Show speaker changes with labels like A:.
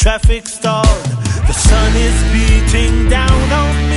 A: traffic stalled. The sun is beating down on